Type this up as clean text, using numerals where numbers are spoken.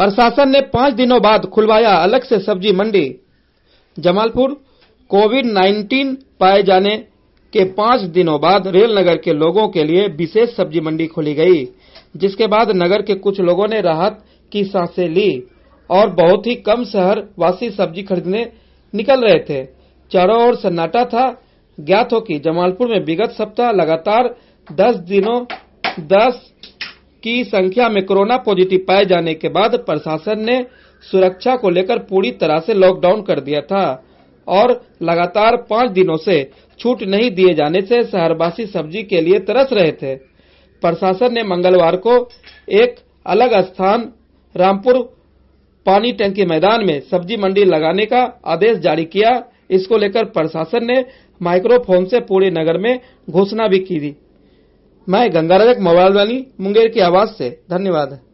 प्रशासन ने 5 दिनों बाद खुलवाया अलग से सब्जी मंडी। जमालपुर कोविड-19 पाए जाने के 5 दिनों बाद रेलनगर के लोगों के लिए विशेष सब्जी मंडी खोली गई, जिसके बाद नगर के कुछ लोगों ने राहत की सांसें ली और बहुत ही कम शहर वासी सब्जी खरीदने निकल रहे थे। चारों ओर सन्नाटा था। ज्ञात हो कि जमालपुर में विगत सप्ताह लगातार 10 की संख्या में कोरोना पॉजिटिव पाए जाने के बाद प्रशासन ने सुरक्षा को लेकर पूरी तरह से लॉकडाउन कर दिया था और लगातार 5 दिनों से छूट नहीं दिए जाने से शहरवासी सब्जी के लिए तरस रहे थे। प्रशासन ने मंगलवार को एक अलग स्थान रामपुर पानी टंकी मैदान में सब्जी मंडी लगाने का आदेश जारी किया। इसको लेकर प्रशासन ने माइक्रोफोन से पूरे नगर में घोषणा भी की थी। मैं गंगाराजक मोबाइल वाली मुंगेर की आवाज से धन्यवाद।